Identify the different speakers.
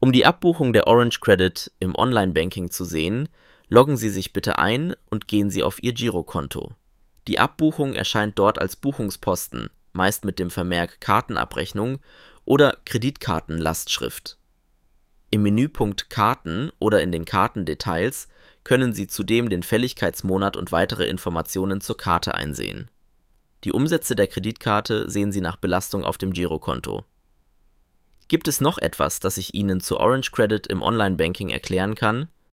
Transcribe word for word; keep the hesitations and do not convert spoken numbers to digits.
Speaker 1: Um die Abbuchung der Orange Credit im Online-Banking zu sehen, loggen Sie sich bitte ein und gehen Sie auf Ihr Girokonto. Die Abbuchung erscheint dort als Buchungsposten, meist mit dem Vermerk Kartenabrechnung oder Kreditkartenlastschrift. Im Menüpunkt Karten oder in den Kartendetails können Sie zudem den Fälligkeitsmonat und weitere Informationen zur Karte einsehen. Die Umsätze der Kreditkarte sehen Sie nach Belastung auf dem Girokonto. Gibt es noch etwas, das ich Ihnen zu Orange Credit im Online-Banking erklären kann?